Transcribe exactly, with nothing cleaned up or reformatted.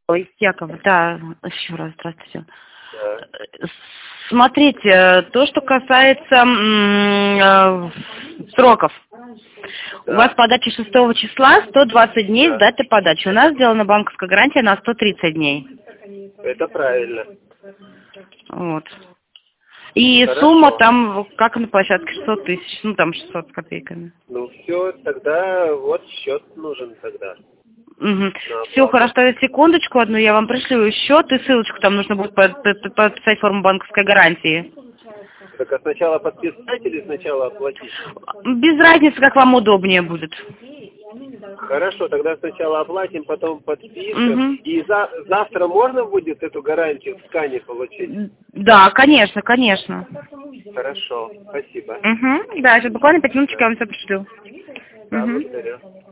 Ой, Яков, да, еще раз здравствуйте. Да. Смотрите, то, что касается м, э, сроков. Да. У вас подача шестого числа, сто двадцать дней Да. с даты подачи. У нас сделана банковская гарантия на сто тридцать дней. Это правильно. Вот. И Хорошо. сумма там, как на площадке, шестьсот тысяч, ну там шестьсот с копейками. Ну все, тогда вот счет нужен тогда. Угу. Все, хорошо, секундочку одну, я вам пришлю счет и ссылочку, там нужно будет под- под- подписать форму банковской гарантии. Так а сначала подписать или сначала оплатить? Без разницы, как вам удобнее будет. Хорошо, тогда сначала оплатим, потом подпишем. Угу. И за, завтра можно будет эту гарантию в скане получить? Да, конечно, конечно. Хорошо, спасибо. Угу. Да, сейчас буквально пять минуточек я вам все пришлю. Да, Угу. благодарю.